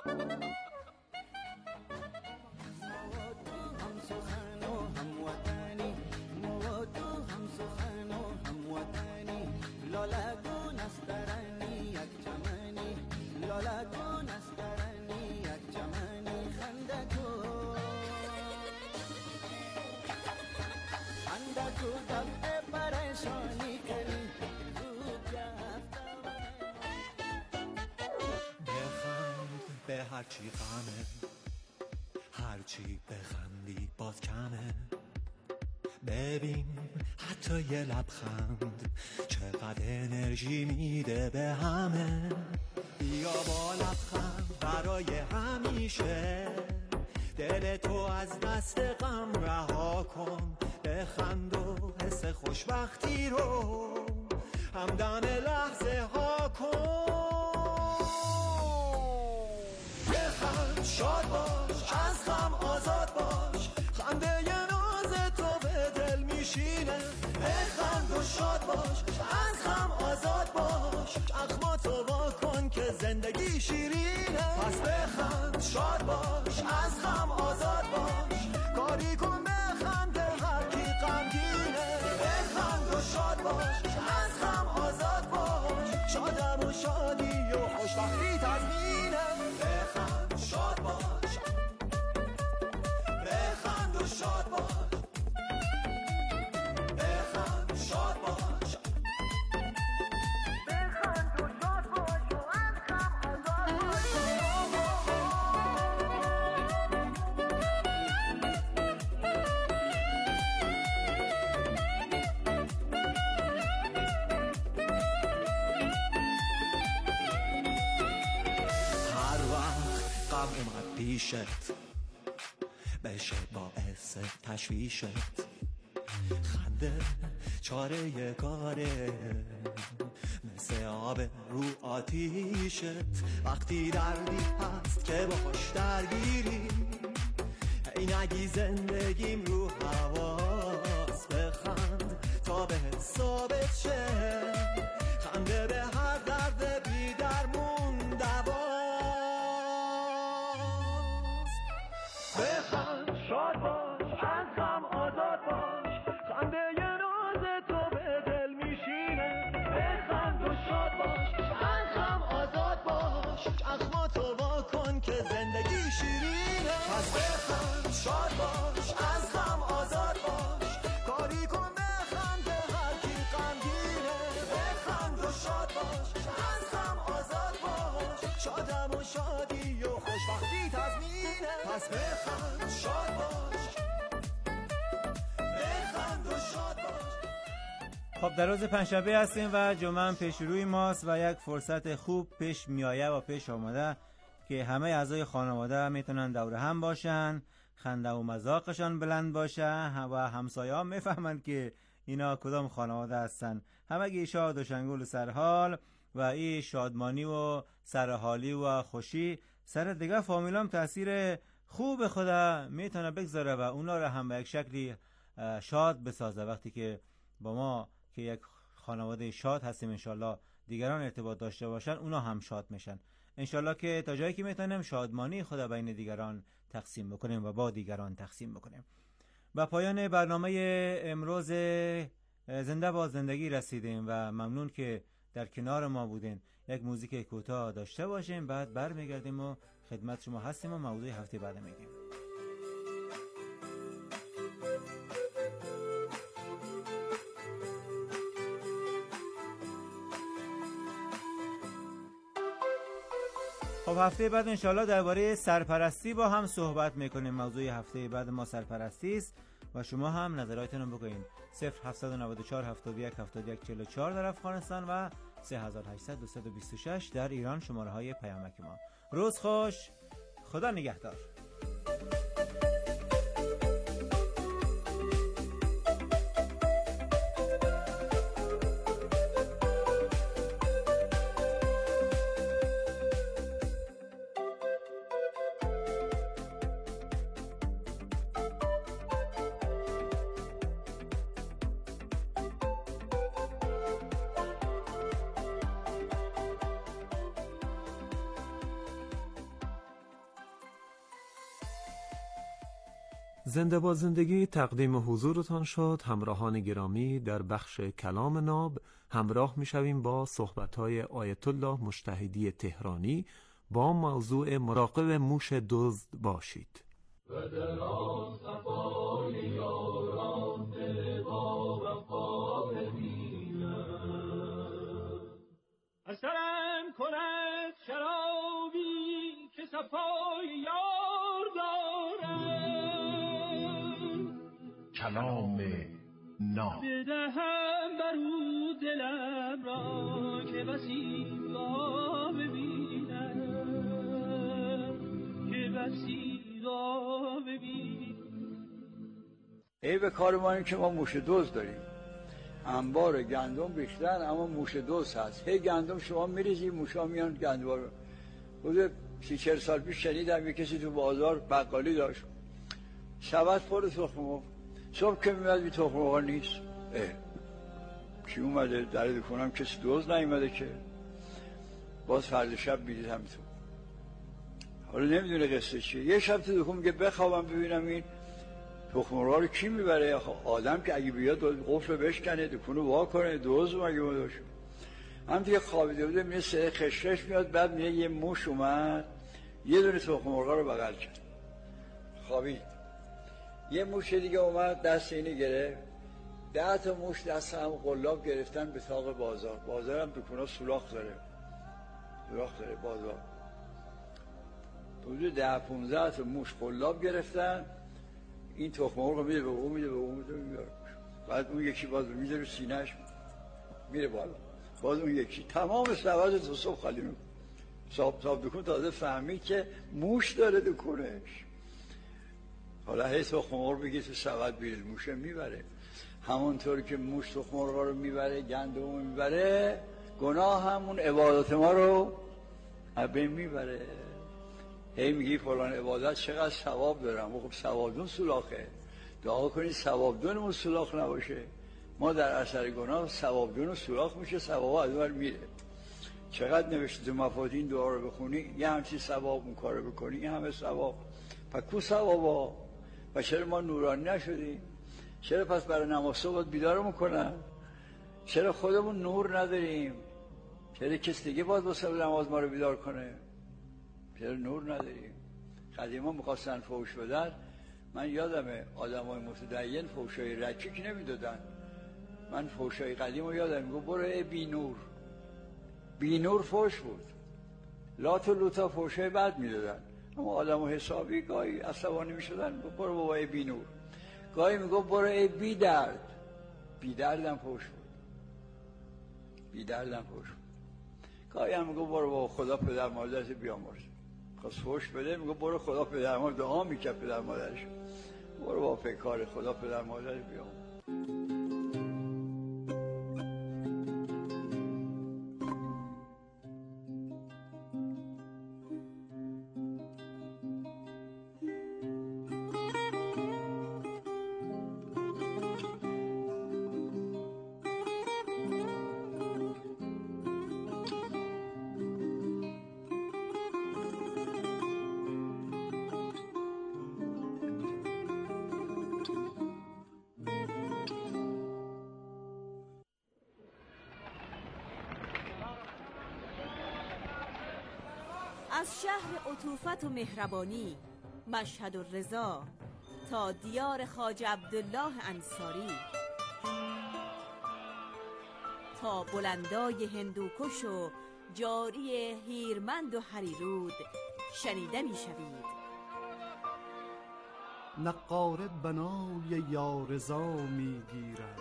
به هرچی غمه، هرچی بخندی باز کمه. ببین حتی یه لبخند چقدر انرژی میده به همه. بیا با لبخند برای همیشه دل تو از دست غم رها کن. بخند و حس خوشبختی رو همدم لحظه ها کن. بخند شاد باش، از غم آزاد باش، خنده ی ناز تو به دل میشینه. بخند و شاد باش، از غم آزاد باش، چشماتو وا کن که زندگی شیرینه. پس بخند شاد باش، از غم آزاد باش، کاری کن بخنده هر کی غمگینه. بخند و شاد باش، از غم آزاد باش، شادم و شادی و خوشبختی تضمینه. بخند شاد باش، بخند و شاد باش، بخند شاد باش، بخند و شاد باش و از غم آزاد باش. هر وقت غم اومد پیشت بشه باعث تشویشت. خنده چاره کاره مثل آب رو آتیشت. وقتی دردی هست که باش درگیری، ای نگی زندگیم رو حواس. بخند تا به ثابت شه، خنده به هر درد بی درمون دواست. بخند شاد باش، از غم آزاد باش، خنده ی ناز تو به دل میشینه. بخند و شاد باش، از غم آزاد باش، چشماتو وا کن که زندگی شیرینه. پس بخند شاد باش، از غم آزاد باش، کاری کن بخنده هر کی غمگینه. بخند و شاد باش، از غم آزاد باش، شادم و شادی و خوشبختی تضمینه. پس بخند شاد باش، بخند و شاد باش. خب در روز پنجشنبه هستیم و جمعه پیش روی ماست و یک فرصت خوب پیش میآید و پیش آمده که همه اعضای خانواده میتونن دور هم باشن، خنده و مذاقشان بلند باشه و همسایه ها میفهمند که اینا کدام خانواده هستن. همگی شاد و شنگول سرحال و این شادمانی و سرحالی و خوشی سر دیگه فامیلام تاثیر خوب خدا میتونه بگذاره و اونا رو هم به یک شکلی شاد بسازه. وقتی که با ما که یک خانواده شاد هستیم انشالله دیگران ارتباط داشته باشن، اونا هم شاد میشن انشالله، که تا جایی که میتونیم شادمانی خدا بین دیگران تقسیم بکنیم و با دیگران تقسیم بکنیم. و پایان برنامه امروز زنده با زندگی رسیدیم و ممنون که در کنار ما بودین. یک موزیک کوتاه داشته باشیم، بعد برمیگردیم و خدمت شما هستیم و موضوع هفته بعد میگیم. خب هفته بعد انشالله درباره سرپرستی با هم صحبت میکنیم. موضوع هفته بعد ما سرپرستی است و شما هم نظراتتون رو بگوین. 0794 71 71 44 در افغانستان و 3800 226 در ایران شماره های پیامک ما. روز خوش، خدا نگهدار. زنده با زندگی تقدیم حضورتان شد. همراهان گرامی، در بخش کلام ناب همراه می‌شویم با صحبت‌های آیت الله مجتهدی تهرانی با موضوع مراقب موش دزد باشید. و در آن صفای یاران دل با وفا ببینم، اثرم کند شرابی که صفای یار دارم، کلام ناب بدهم برو دلم را که بسی زیبا ببینم، که بسی زیبا ببینم. ای به کار ما این که ما موش دزد داریم، انبار گندم ریختن اما موش دزد هست. هی گندم شما میریزی، موشا میان گندم رو. حدود 30-40 سال پیش شنیدم یه کسی تو بازار بقالی داشت، سبد پر تخم مرغ. صبح که میاد بی تخم مرغ نیست. کی اومده در دکونم؟ کسی دزد نیومده که. باز فردا شب میدید همینطور. حالا نمیدونه قصه چیه. یه شب تو دکون میگه بخوابم ببینم این تخم مرغ رو کی میبره. آدم که اگه بیاد قفل بشکنه، دکون رو وا کنه، دزد مگه داشت. هم دیگه خوابیده بوده، میگه سه خشخش میاد، بعد میگه یه موش اومد یه دونه تخم مرغ رو بغل کرد. خوابید. یه موش دیگه اومد دست اینو گرفت، 10 تا موش دست هم قلاب گرفتن به طاق بازار. بازارم دکونا سوراخ داره بازار. حدود 10-15 تا موش قلاب گرفتن. این تخم مرغ رو میده به اون، میده به اون، میده میاره. بعد اون یکی باز میده رو سینه‌اش میره بالا. باز اون یکی تمام سبد تو صبح خالی میکنه. صاحب دکون تازه فهمید که موش داره دکونش. حالا هی تخم مرغ بگی تو سبد بیرد، موشه میبره. همونطور که موش تخم مرغ رو میبره، گندم رو میبره، گناه همون عبادت ما رو ابه میبره. هی میگی فلان عبادت چقدر ثواب دارم. خب ثوابدون سولاخه. دعا کنید ثوابدونمون سولاخ نباشه. ما در اثر گناه ثوابدون سولاخ میشه، ثواب از اون میره. چقدر نوشته تو مفاتین دعا رو بخونی یه همچین ثواب اون کارو بکنی این همه ثواب. پس کو ثوابا؟ و چرا ما نورانی نشدیم؟ چرا پس برای نماز صبح بیدارمون کنن؟ چرا خودمون نور نداریم؟ چرا کسی دیگه باید واسه نماز ما رو بیدار کنه؟ چرا نور نداریم؟ قدیما می‌خواستن فحش بدن. من یادمه آدمای متدین فحشای رکیک نمیدادن. من فحشای قدیم رو یادم میگه برو ای بی نور. بی نور فحش بود. لات و لوتا فحشای بد میدادن. اما آدمو حسابی گاهی عصبانی میشدن، برو بابا ای بی نور. گاهی میگه برو ای بی درد. بی دردم فحش بود. گاهی هم میگه برو بابا خدا پدر مادرت بیامرز. خواست فحش بده میگه برو خدا پدر مادر دعا میکرد پدر مادرش. برو بابا فکر خدا پدر مادرت بیامرز. از شهر عطوفت و مهربانی مشهد الرضا تا دیار خواجه عبدالله انصاری، تا بلندای هندوکش و جاری هیرمند و هریرود شنیده می شوید. نقاره بنای یارضا می گیرد،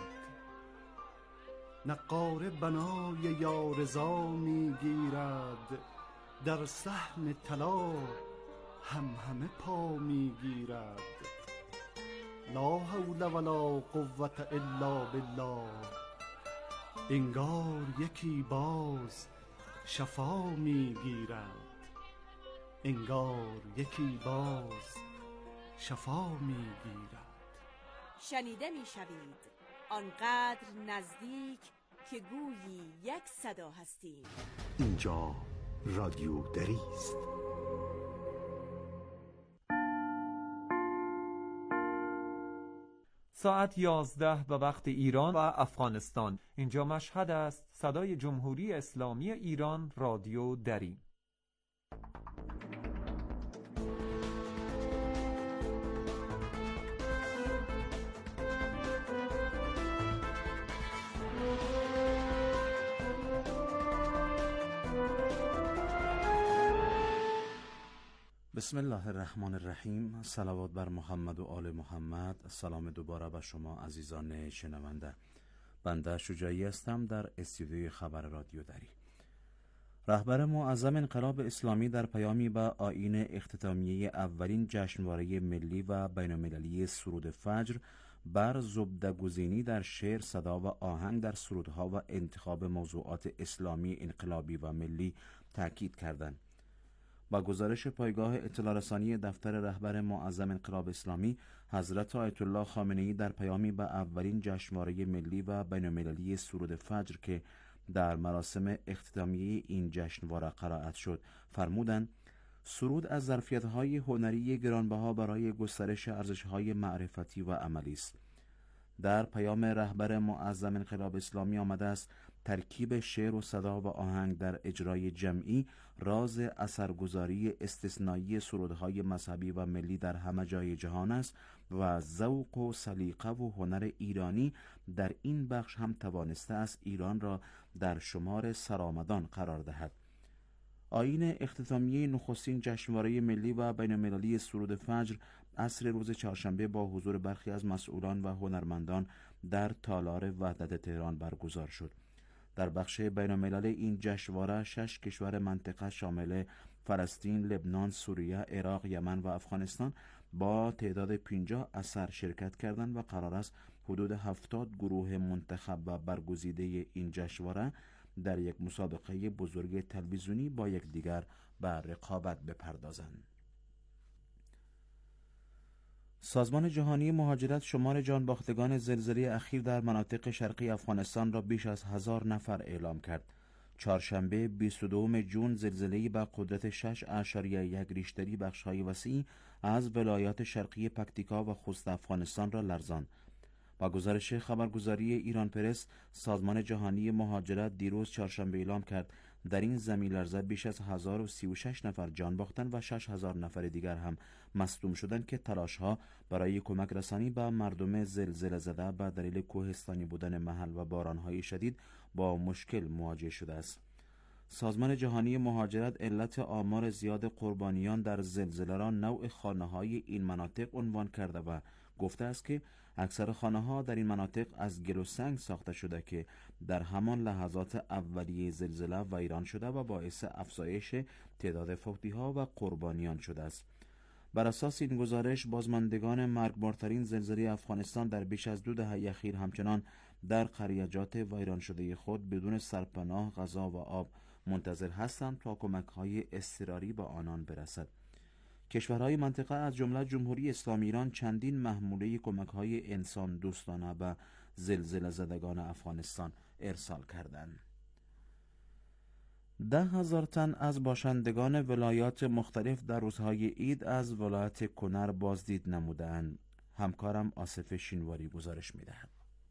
نقاره بنای یارضا می گیرد، در صحن طلا همه پا می گیرد. لا حول ولا قوة الا بالله، انگار یکی باز شفا می گیرد، انگار یکی باز شفا می گیرد. شنیده می شوید آنقدر نزدیک که گویی یک صدا هستیم. اینجا رادیو دری است. ساعت 11 به وقت ایران و افغانستان. اینجا مشهد است. صدای جمهوری اسلامی ایران، رادیو دری. بسم الله الرحمن الرحیم. صلوات بر محمد و آل محمد. سلام دوباره به شما عزیزان شنونده. بنده شجاعی هستم در استودیوی خبر رادیو دری. رهبر معظم انقلاب اسلامی در پیامی به آیین اختتامیه اولین جشنواره ملی و بین‌المللی سرود فجر بر زبده‌گزینی در شعر، صدا و آهنگ در سرودها و انتخاب موضوعات اسلامی انقلابی و ملی تاکید کردند. با گزارش پایگاه اطلاع رسانی دفتر رهبر معظم انقلاب اسلامی، حضرت آیت الله خامنه‌ای در پیامی به اولین جشنواره ملی و بین‌المللی سرود فجر که در مراسم اختتامیه این جشنواره قرائت شد، فرمودند سرود از ظرفیت‌های هنری گرانبها برای گسترش ارزش‌های معرفتی و عملی است. در پیام رهبر معظم انقلاب اسلامی آمده است ترکیب شعر و صدا و آهنگ در اجرای جمعی راز اثرگذاری استثنایی سرودهای مذهبی و ملی در همه جای جهان است و ذوق و سلیقه و هنر ایرانی در این بخش هم توانسته است ایران را در شمار سرآمدان قرار دهد. آیین اختتامیه نخستین جشنواره ملی و بین‌المللی سرود فجر عصر روز چهارشنبه با حضور برخی از مسئولان و هنرمندان در تالار وحدت تهران برگزار شد. در بخش بین‌المللی این جشنواره 6 کشور منطقه شامل فلسطین، لبنان، سوریه، عراق، یمن و افغانستان با تعداد 50 اثر شرکت کردند و قرار است حدود 70 گروه منتخب و برگزیده این جشنواره در یک مسابقه بزرگ تلویزیونی با یکدیگر به رقابت بپردازند. سازمان جهانی مهاجرت شمار جانباختگان زلزله اخیر در مناطق شرقی افغانستان را بیش از 1000 نفر اعلام کرد. چهارشنبه 22 جون زلزله‌ای با قدرت 6.1 ریشتری بخش‌های وسیع از ولایات شرقی پکتیکا و خوست افغانستان را لرزاند. با گزارش خبرگزاری ایران پرس، سازمان جهانی مهاجرت دیروز چهارشنبه اعلام کرد در این زمین لرزه بیش از 1036 نفر جان باختند و 6000 نفر دیگر هم مصدوم شدند که تلاش‌ها برای کمک رسانی به مردم زلزله زده به دلیل کوهستانی بودن محل و باران‌های شدید با مشکل مواجه شده است. سازمان جهانی مهاجرت علت آمار زیاد قربانیان در زلزله را نوع خانه‌های این مناطق عنوان کرده و گفته است که اکثر خانه‌ها در این مناطق از گل و سنگ ساخته شده که در همان لحظات اولیه زلزله ویران شده و باعث افزایش تعداد فوتی‌ها و قربانیان شده است. بر اساس این گزارش، بازماندگان مرگبارترین زلزله افغانستان در بیش از 2 دهه اخیر همچنان در قریجات ویران شده خود بدون سرپناه، غذا و آب منتظر هستند تا کمک‌های اضطراری به آنان برسد. کشورهای منطقه از جمله جمهوری اسلامی ایران چندین محموله کمک‌های انسان دوستانه به زلزله زدگان افغانستان ارسال کردند. 10,000 تن از باشندگان ولایات مختلف در روزهای عید از ولایت کنر بازدید نمودند. همکارم آصف شینواری گزارش می‌دهد.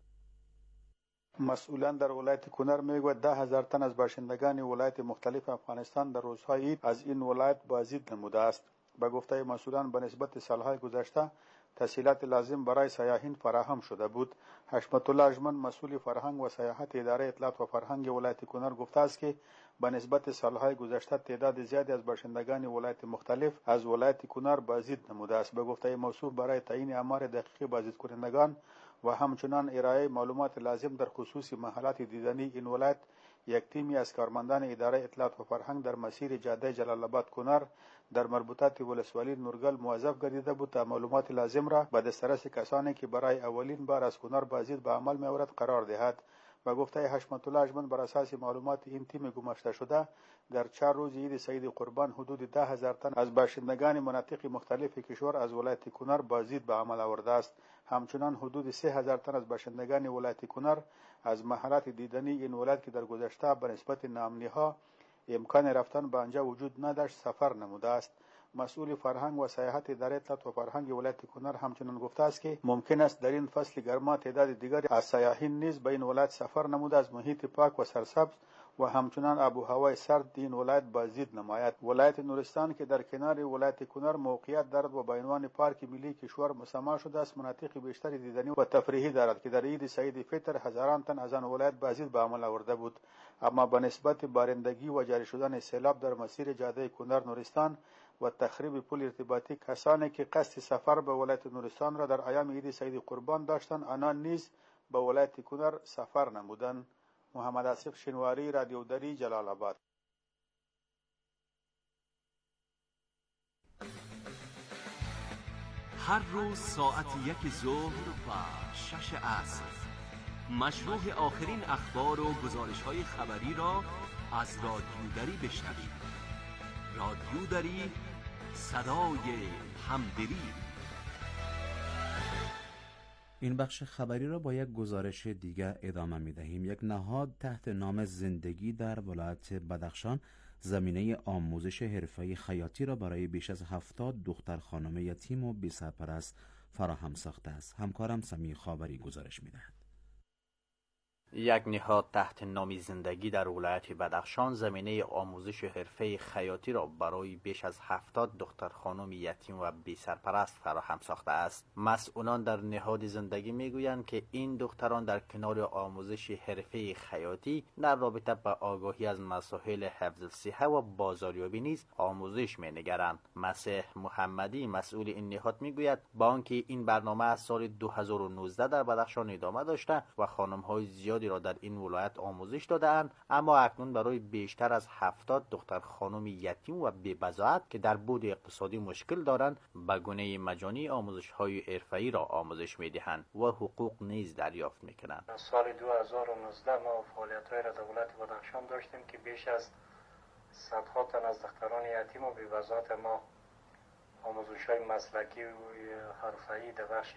مسئولان در ولایت کنر میگوید 10,000 تن از باشندگان ولایت مختلف افغانستان در روزهای عید از این ولایت بازدید نموده است. به گفته مسئولان به نسبت سالهای گذشته تسهیلات لازم برای سیاحین فراهم شده بود. حشمت الله اجمن مسئول فرهنگ و سیاحت اداره اطلاعات و فرهنگ ولایت کنر گفته است که به نسبت سالهای گذشته تعداد زیادی از باشندگان ولایت مختلف از ولایت کنر بازدید نموده است. به گفته موصوف برای تعیین آمار دقیق بازدید کنندگان و همچنان ارائه معلومات لازم در خصوص محلات دیدنی این ولایت، یک تیمی از کارمندان اداره اطلاعات و فرهنگ در مسیر جاده جلال آباد کنر در مربوطات ولسوالی نورگل موظف گردیده بود تا معلومات لازم را به دسترس کسانی که برای اولین بار از کنر بازدید به عمل می‌آورد قرار دهد. و گفته حشمت الله اجمن بر اساس معلومات این تیم گماشته شده در 4 روز عید سعید قربان حدود 10,000 تن از باشندگان مناطق مختلف کشور از ولایت کنر بازدید به عمل آورده است. همچنان حدود 3,000 تن از باشندگان ولایت کنر از محلات دیدنی این ولایت که در گذشته به نسبت ناامنی‌ها امکان رفتن به آنجا وجود نداشت سفر نموده است. مسئول فرهنگ و سیاحت اداره اطلاعات و فرهنگ ولایت کنر همچنین گفته است که ممکن است در این فصل گرما تعداد دیگری از سیاحین نیز به این ولایت سفر نموده از محیط پاک و سرسبز و همچنان آب و هوای سرد این ولایت بازدید نماید. ولایت نورستان که در کنار ولایت کنر موقعیت دارد و به عنوان پارک ملی کشور مسمى شده است، مناطق بیشتر دیدنی و تفریحی دارد که در عید سعید فطر هزاران تن از آن ولایت بازدید به عمل آورده بود. اما به نسبت بارندگی و جاری شدن سیلاب در مسیر جاده کنر نورستان و تخریب پل ارتباطی، کسانی که قصد سفر به ولایت نورستان را در ایام عید سعید قربان داشتند آنان نیز به ولایت کنر سفر نمودند. محمد آصف شنواری، رادیو دری، جلال آباد. هر روز ساعت 1 ظهر و 6 عصر مشروع آخرین اخبار و گزارش‌های خبری را از رادیو دری بشنوید. رادیو دری، صدای همدلی. این بخش خبری را با یک گزارش دیگر ادامه می دهیم. یک نهاد تحت نام زندگی در ولایت بدخشان زمینه آموزش حرفه‌ای خیاطی را برای بیش از 70 دختر خانم یتیم و بی سرپرست فراهم ساخته است. همکارم سمیع خاوری گزارش می دهد. یک نهاد تحت نام زندگی در ولایت بدخشان زمینه آموزش حرفه خیاطی را برای بیش از 70 دختر خانم یتیم و بی سرپرست فراهم ساخته است. مسئولان در نهاد زندگی میگویند که این دختران در کنار آموزش حرفه خیاطی در رابطه با آگاهی از مسائل حفظ الصحه و بازاریابی نیز آموزش مینگرند. مسیح محمدی مسئول این نهاد میگوید با آنکه این برنامه از سال 2019 در بدخشان ادامه داشته و خانم‌های زیاد را در این ولایت آموزش داده‌اند، اما اکنون برای بیشتر از 70 دختر خانم یتیم و بی‌بضاعت که در بود اقتصادی مشکل دارند به گونه مجانی آموزش‌های حرفه‌ای را آموزش می‌دهند و حقوق نیز دریافت می‌کنند. سال 2019 ما فعالیت‌های را در ولایت بدخشان داشتیم که بیش از صدها تن از دختران یتیم و بی‌بضاعت ما آموزش‌های مسلکی و حرفه‌ای در بخش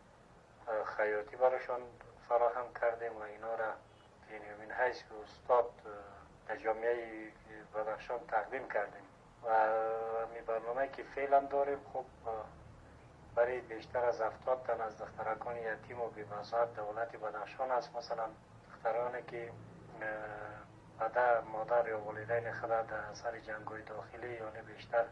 خیاطی براشان فراهم کردیم و اینا را یعنی من حیث که استاد در جامعه بدخشان تقدیم کردیم و می برنامه که فعلا داریم خب برای بیشتر از 70 تن از دخترکان یتیم و بی‌بضاعت در ولایت بدخشان است. مثلا دخترانی که پدر مادر یا والدین خود در اثر جنگ‌های داخلی یعنی بیشتر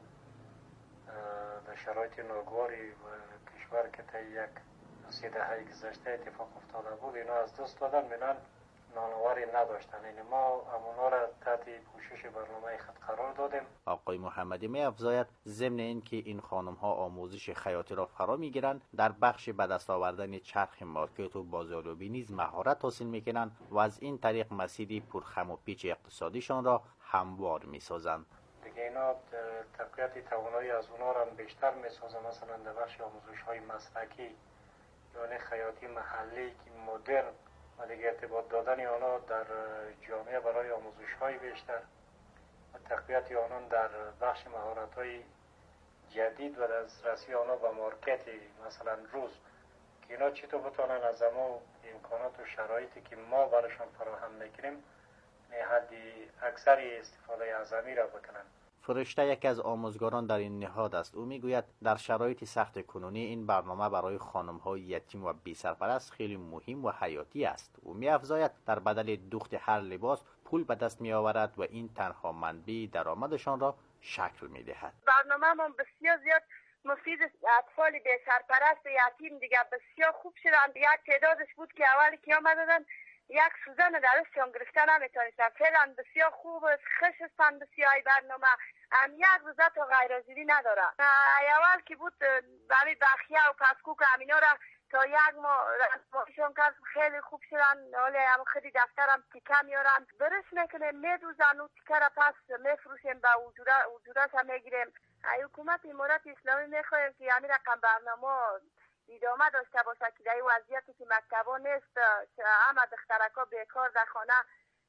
در شرایط ناگواری و کشور که تا یک 3 دهه گذشته اتفاق افتاده بود اینا از دست دادن، منان نانواری نداشتن. این ما امونا را تحت پوشش برنامه خود قرار دادیم. آقای محمدی می افزاید ضمن اینکه این خانم ها آموزش خیاطی را فرا میگیرند، در بخش به دست آوردن چرخ مارکت و بازاریابی نیز مهارت حاصل میکنند و از این طریق مسیری پرخم و پیچ اقتصادیشان را هموار میسازند. دیگه اینا تقویت توانایی از اونا را بیشتر میسازند. مثلا در بخش آموزش های مسلکی یعنی خیاطی محلی که مدرن و دیگه ارتباط دادن آنها در جامعه برای آموزش های بیشتر و تقویت آنان در بخش مهارت های جدید و دسترسی آنها به مارکت مثلا روز که اینا چطور بتانن از اما امکانات و شرایطی که ما براشان فراهم میکنیم حدی اکثری استفاده اعظمی را بکنن. فرشته یکی از آموزگاران در این نهاد است. او میگوید در شرایط سخت کنونی این برنامه برای خانم‌های یتیم و بی سرپرست خیلی مهم و حیاتی است. او می‌افزاید در بدل دوخت هر لباس پول به دست می‌آورد و این تنها منبع درآمدشان را شکل می‌دهد. برنامه ما بسیار زیاد مفید اطفال بی سرپرست و یتیم دیگه بسیار خوب شدن. یک تعدادش بود که اولی که آمدن یک سوزن در دستشان گرفته نمیتونستن. فعلا بسیار خوب است، خوش هستند بسیار برنامه. یک روزه تا غیرحاضری نداره. اول که بود برای بخیه و پسکوک همینا را تا یک ماه رسمایشان کرد خیلی خوب شدن. حالا هم خیلی دفترم تیکه میارن برش میکنیم میدوزن و تیکه را پس میفروشیم به اجورش هم میگیریم. حکومت امارات اسلامی میخواهیم که همین رقم برنامه ادامه داشته باشه که در این وضعیتی که مکتبا نیست همه دخترکا بیکار در خانه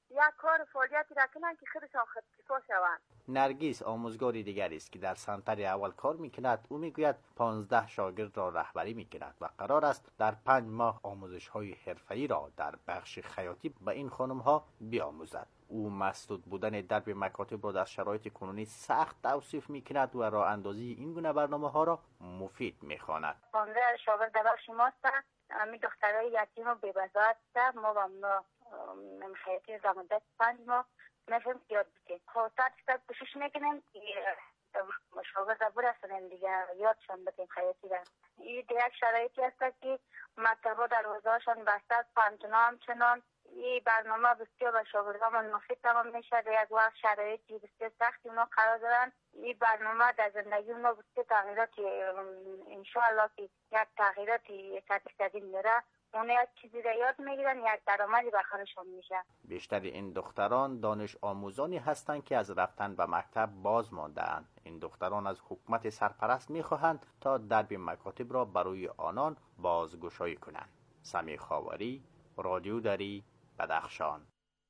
یک کار فعالیتی را کنن که خودشان خودکفا شوند. نرگیس آموزگاری دیگری است که در سنتر اول کار میکند. او میگوید 15 شاگرد را رهبری میکند و قرار است در 5 ماه آموزش های حرفه‌ای را در بخش خیاطی به این خانم ها بیاموزد. او مسدود بودن درب مکاتب را در شرایط کنونی سخت توصیف میکند و راه اندازی این گونه برنامه ها را مفید میخواند. 15 شاگرد در بخش ما است. امی دخترای یتیم و بی‌بزاعت است. ما با اونا خیاطی در مدت 5 ماه نفهم یاد بکنیم. خب تا کوشش میکنیم که شاگرد برسونیم دیگه یادشان بدیم خیاطی را. این دیگه شرایطی است که مکتب‌ها دروازه‌هاشان بسته است. پانتونا همچنان. این برنامه بسیار به شاگردان مفید تمام میشه. در یک وقت شرایطی بسیار سختی اونا قرار دارن. این برنامه در زندگی اونا بسیار تغییراتی انشاءالله که یک تغییراتی صدی میره. اون یک چیزی را یاد میگیرن، یک درآمدی به خودشون میشه. بیشتر این دختران دانش آموزانی هستند که از رفتن به مکتب باز مانده‌اند. این دختران از حکومت سرپرست میخواهند تا درب مکاتب را برای آنان بازگشایی کنند. سمی خاوری، رادیو دری، بدخشان.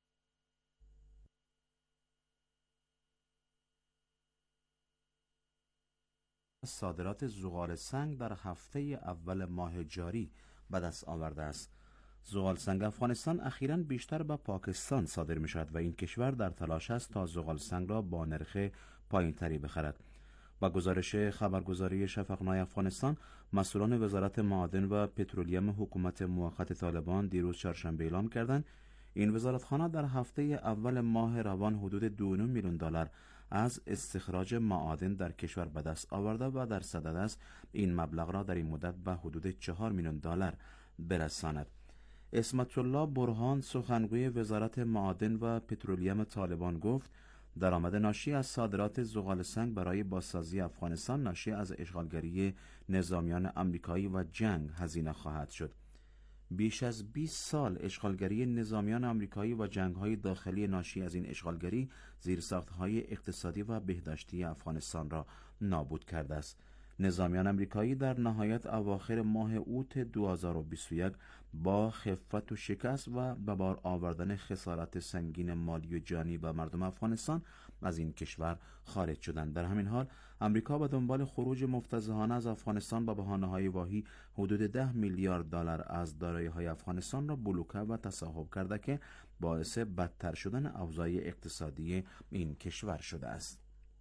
صادرات زغال سنگ در هفته اول ماه جاری به دست آورده است. زغال سنگ افغانستان اخیراً بیشتر به پاکستان صادر می شود و این کشور در تلاش است تا زغال سنگ را با نرخ پایین‌تری بخرد. با گزارش خبرگزاری شفقنای افغانستان، مسئولان وزارت معادن و پترولیم حکومت موقت طالبان دیروز چهارشنبه اعلام کردند این وزارتخانه در هفته اول ماه روان حدود 2.9 میلیون دلار از استخراج معادن در کشور به دست آورده و در صدد است این مبلغ را در این مدت به حدود 4 میلیون دلار برساند. اسمت الله برهان سخنگوی وزارت معادن و پترولیم طالبان گفت درآمد ناشی از صادرات زغال سنگ برای بازسازی افغانستان ناشی از اشغالگری نظامیان آمریکایی و جنگ هزینه خواهد شد. بیش از 20 سال اشغالگری نظامیان آمریکایی و جنگ‌های داخلی ناشی از این اشغالگری زیرساخت‌های اقتصادی و بهداشتی افغانستان را نابود کرده است. نظامیان آمریکایی در نهایت اواخر ماه اوت 2021 با خفت و شکست و به بار آوردن خسارات سنگین مالی و جانی به مردم افغانستان از این کشور خارج شدند. در همین حال آمریکا به دنبال خروج مفتضحانه از افغانستان با بهانه‌های واهی حدود 10 میلیارد دلار از دارایی‌های افغانستان را بلوکه و تصاحب کرده که باعث بدتر شدن اوضاع اقتصادی این کشور شده است.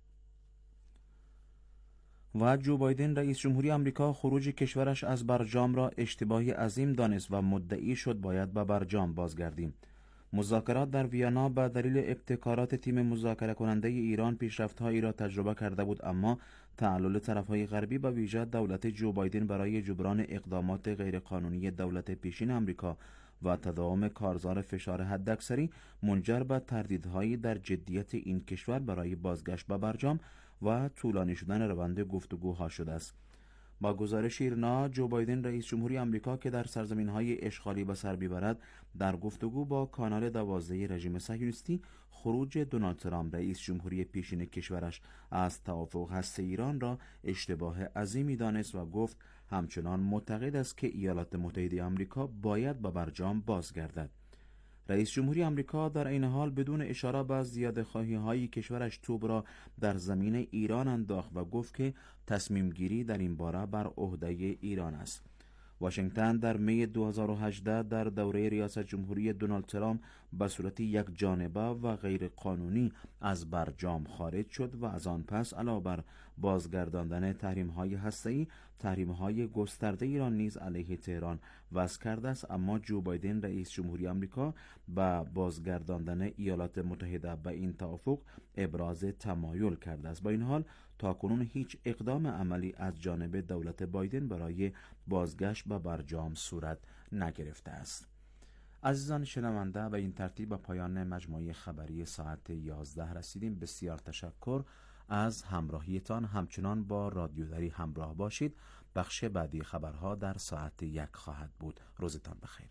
و جو بایدن رئیس جمهوری آمریکا خروج کشورش از برجام را اشتباهی عظیم دانست و مدعی شد باید به برجام بازگردیم. مذاکرات در ویانا به دلیل ابتکارات تیم مذاکره کننده ایران پیشرفت‌هایی را تجربه کرده بود، اما تعلل طرف‌های غربی به ویژه دولت جو بایدن برای جبران اقدامات غیرقانونی دولت پیشین آمریکا و تداوم کارزار فشار حداکثری منجر به تردیدهایی در جدیت این کشور برای بازگشت به برجام و طولانی شدن روند گفتگوها شده است. با گزارش ایرنا، جو بایدن رئیس جمهوری آمریکا که در سرزمین‌های اشغالی به سر می‌برد در گفتگو با کانال 12 رژیم صهیونیستی خروج دونالد ترامپ رئیس جمهوری پیشین کشورش از توافق هسته ایران را اشتباه عظیمی دانست و گفت همچنان معتقد است که ایالات متحده آمریکا باید به برجام بازگردد. رئیس جمهوری آمریکا در این حال بدون اشاره به زیاده‌خواهی‌های کشورش توپ را در زمین ایران انداخت و گفت که تصمیم گیری در این باره بر عهده ایران است. واشنگتن در می 2018 در دوره ریاست جمهوری دونالد ترامپ به صورت یک جانبه و غیر قانونی از برجام خارج شد و از آن پس علاوه بر بازگرداندن تحریم‌های هسته‌ای، تحریم‌های گسترده ایران نیز علیه تهران وضع کرده است، اما جو بایدن رئیس جمهوری آمریکا با بازگرداندن ایالات متحده به این توافق ابراز تمایل کرده است. با این حال تاکنون هیچ اقدام عملی از جانب دولت بایدن برای بازگشت به برجام صورت نگرفته است. عزیزان شنونده، به این ترتیب به پایان مجموعه خبری ساعت 11 رسیدیم. بسیار تشکر از همراهیتان. همچنان با رادیو دری همراه باشید. بخش بعدی خبرها در ساعت 1 خواهد بود. روزتان بخیر.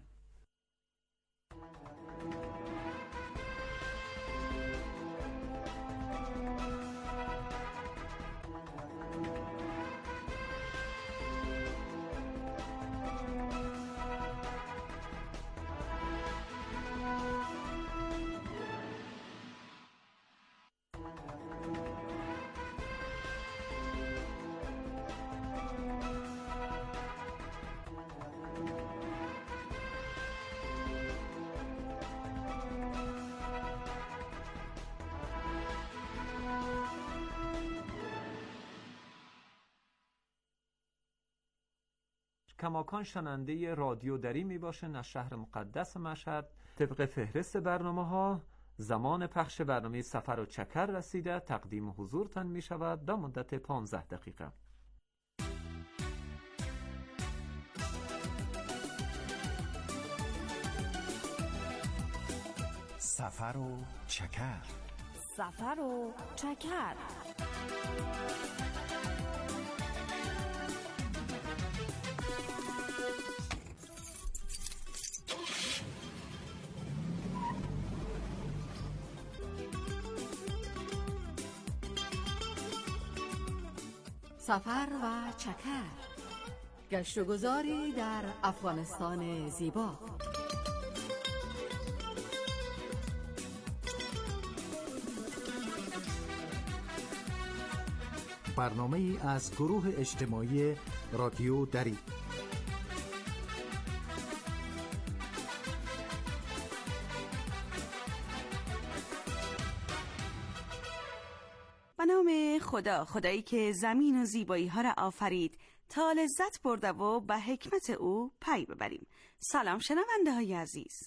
کماکان شننده رادیو دری می باشند از شهر مقدس مشهد. طبق فهرست برنامه‌ها زمان پخش برنامه سفر و چکر رسیده. تقدیم حضورتان می شود به مدت 15 دقیقه. سفر و چکر. سفر و چکر. سفر و چکر، گشت و گذاری در افغانستان زیبا. برنامه ای از گروه اجتماعی رادیو دری. به نام خدا، خدایی که زمین و زیبایی ها را آفرید تا لذت برده و به حکمت او پی ببریم. سلام شنونده های عزیز.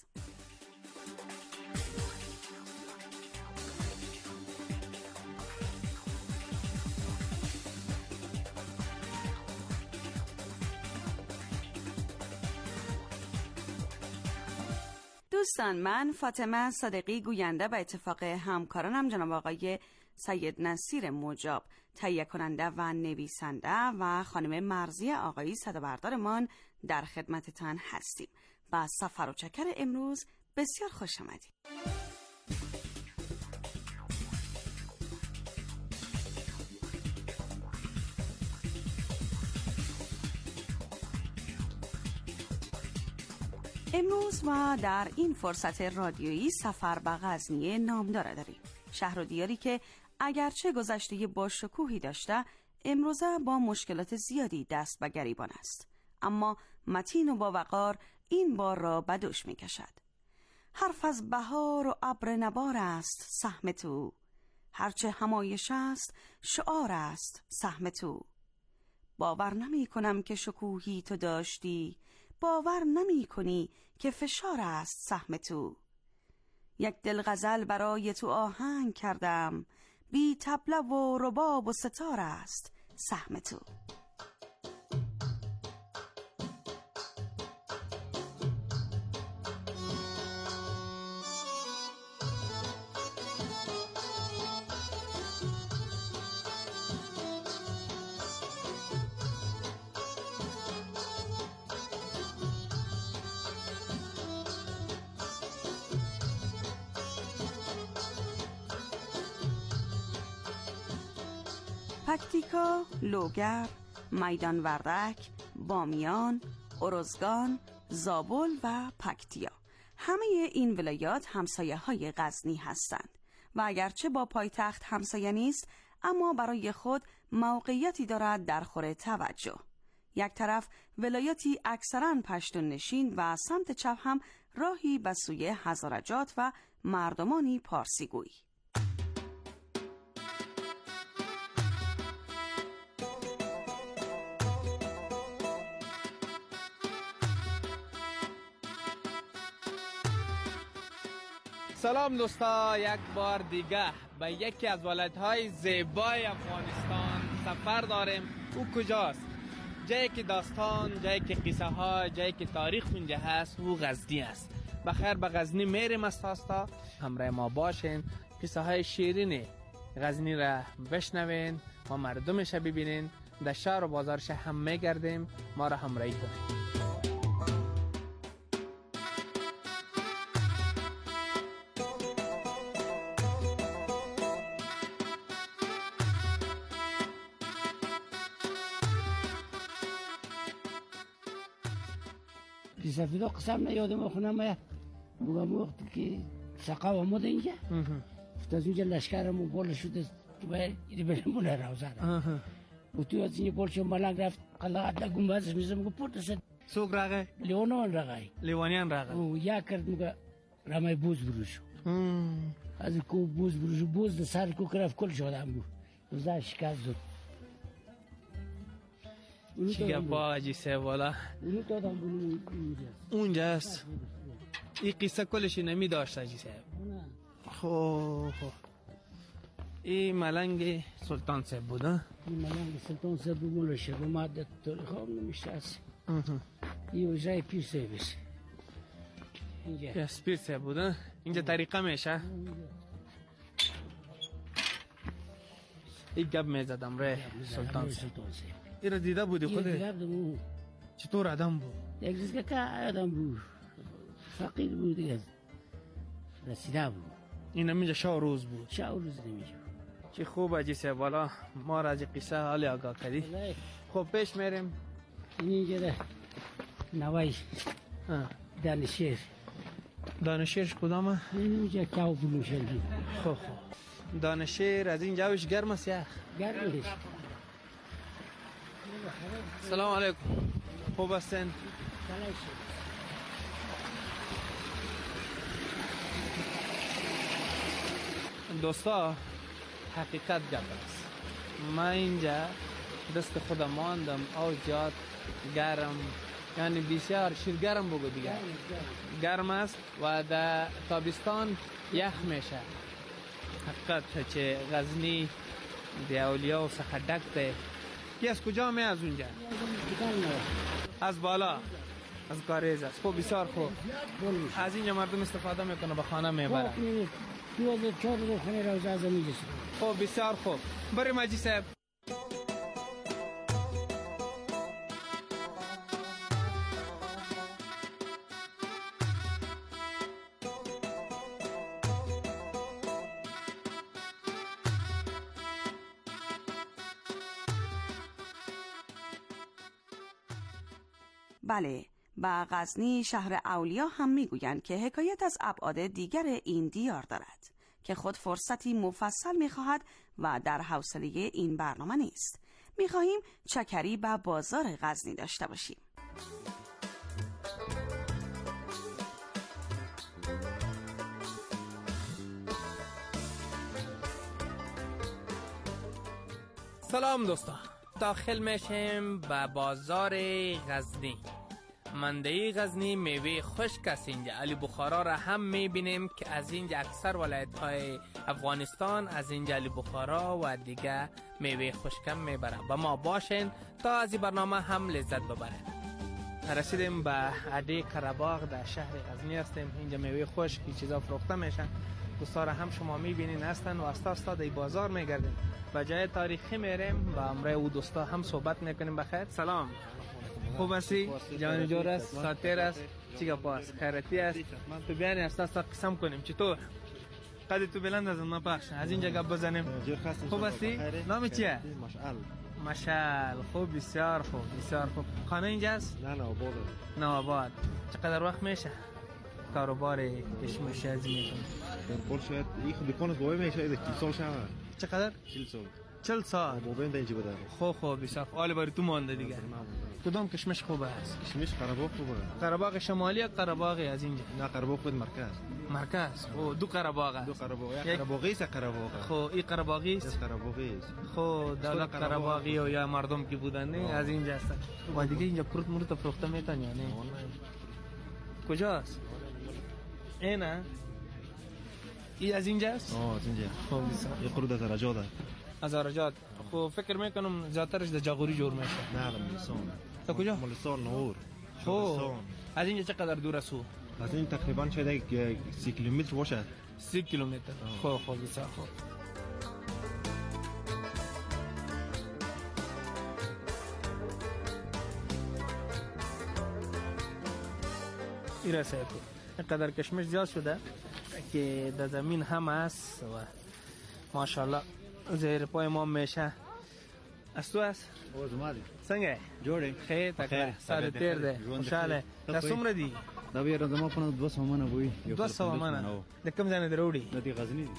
دوستان، من فاطمه صادقی گوینده به اتفاق همکارانم جناب آقای سید نصیر مجاب تهیه کننده و نویسنده و خانم مرضیه آقایی صدابردارمان در خدمتتان هستیم. با سفر و چکر امروز بسیار خوش آمدید. امروز ما در این فرصت رادیویی سفر به غزنیه نامدار داریم. شهر و دیاری که اگرچه گذشته با شکوهی داشته، امروزه با مشکلات زیادی دست به گریبان است، اما متین و با وقار این بار را به دوش می کشد. حرف از بهار و ابر نبار است سهم تو، هرچه همایش است شعار است سهم تو. باور نمی کنم که شکوهی تو داشتی، باور نمی کنی که فشار است سهم تو. یک دل غزل برای تو آهنگ کردم، بی طبله و رباب و ستار است سهم تو. پکتیکا، لوگر، میدان وردک، بامیان، ارزگان، زابل و پکتیا، همه این ولایات همسایه های غزنی هستند و اگرچه با پایتخت همسایه نیست، اما برای خود موقعیتی دارد در خور توجه. یک طرف ولایاتی اکثراً پشتون نشین و سمت چپ هم راهی به سوی هزارجات و مردمانی پارسی گوی. سلام دوستا، یک بار دیگه به یکی از ولایت‌های زیبای افغانستان سفر داریم. او کجاست؟ جایی که داستان، جایی که قصه ها، جایی که تاریخ اونجا هست، او غزنی است. بخیر به غزنی میریم استاستا، همراه ما باشین، قصه های شیرین غزنی را بشنوین و مردمش ببینین. در شهر و بازارش هم میگردیم، ما را همراهی کنین. سفیدا قسم نیادم بخونم بگم وقتی که سقا آمد اینجا از اینجا لشکرمون بالا شده باید برمونه روزانه و تو از اینجا بالا شد ملنگ رفت قلعت گنبدش میزم گو پورت سد سوق رقه؟ لیوانان رقه لیوانیان رقه و یک کرد مگه رمای بوز بروشو از کو بوز بروشو بوز ده سر کو کرف کل شده هم بود روزه شکست زد چی گپا حاجی صاحب والا اونجاست. این قصه کلش نمی داشت حاجی صاحب. خب این ملنگ سلطان صاحب بود. این ملنگ سلطان صاحب بود مولا شب مادت تاریخ هم نمیشه هست. این وجای پیر صاحب است. اینجا پیر صاحب بود. اینجا طریقه میشه. این گپ میزدم ره سلطان صاحب. این را دیده بودی خوده؟ چطور آدم بود؟ یک روز که آدم بود فقیر بود دیگه رسیده بود. این نمیجا شا روز بود. شا روز نمیجا. چی خوب حاجی صاحب والا ما را از قصه حالی آگاه کردی. خب پیش میریم. اینجا ده نوای دانشیر. دانشیرش کدامه؟ اینجا کاو بلوشندی. خب دانشیر از این جاوش گرم است یا؟ گرم است. سلام علیکم. خوب هستین؟ دوستا حقیقت گپ است. من اینجا دست خودم ماندم او جات گرم، یعنی بسیار شیرگرم بگو دیگه. گرم است و در تابستان یخ میشه. حقیقت چه غزنی دی اولیا و سخدک ده. کی از کجا می از اونجا؟ از بالا از کاریز است. خوب بسیار خوب. از اینجا مردم استفاده میکنه به خانه میبره. خوب بسیار خوب. بریم حاجی صاحب. بله، با غزنی شهر اولیا هم میگویند که حکایت از ابعاد دیگر این دیار دارد که خود فرصتی مفصل میخواهد و در حوصله این برنامه نیست. میخواهیم چکری با بازار غزنی داشته باشیم. سلام دوستا، داخل میشیم به بازار غزنی. منده غزنی میوه خشک است. اینجا علی بخارا را هم میبینیم که از اینجا اکثر ولایت های افغانستان از اینجا علی بخارا و دیگه میوه خشکم میبرن. با ما باشین تا از این برنامه هم لذت ببرین. رسیدیم به اده قره‌باغ در شهر غزنی هستیم. اینجا میوه خشک چیزا فروخته میشن. دوستا را هم شما میبینین هستن و استا در بازار میگردیم. به جای تاریخی میریم و امروز او دوستا هم صحبت میکنیم. بخیر. سلام، خوب هستی؟ جان جور است؟ ساتر است؟ چی گپ است؟ خیرتی است؟ تو بیانی استا قسم کنیم. چطور؟ قد تو بلند از ما پخش. از اینجا گپ بزنیم. خوب هستی؟ نام چیه؟ مشعل. مشعل. خوب، بسیار خوب، بسیار خوب. خانه اینجاست؟ نه، نوآباد. نوآباد. چقدر وقت میشه کاروبار کشمش از میکنی؟ در شاید این دکان از بابای میشه 40 سال شده. چقدر؟ 40 سال. 40 سال. بابای اینجا بوده. خوب بسیار. حالا برای تو مونده دیگه. کدام کشمش خوبه است؟ کشمش قره‌باغ خوبه. قره‌باغ شمالی یا قره‌باغ از اینجا؟ نه، قره‌باغ خود مرکز. مرکز. او دو قره‌باغ است. دو قره‌باغ. یک قره‌باغی است، قره‌باغ. خو این قره‌باغی است. قره‌باغی است. خو دولت قره‌باغی یا مردم کی بودن نه از اینجا است. و دیگه اینجا کورت مرت فروخته میتن یا نه؟ کجاست؟ اینا ای از اینجاست؟ از اینجا. خب بسیار. این قرود از رجاده. از رجاد. خب فکر میکنم زیادترش در جاغوری جور میشه. نه، ملسان. تا کجا؟ ملسان نور. خب از اینجا چقدر دور است؟ از این تقریبا شاید 30 کیلومتر باشه. 30 کیلومتر. خب بسیار خوب. ایرسه تو اینقدر کشمش زیاد شده که در زمین هم هست و ماشاءالله زیر پای ما میشه. از تو هست؟ اوزمالی سنگه؟ جوری خیر تکره سال تیر ده خوشحاله. در سمره دی؟ دا بیرون زمان کنه 200 منه بوی. 200 منه؟ در کم زنه در اوڑی؟ در دی غزنی دی.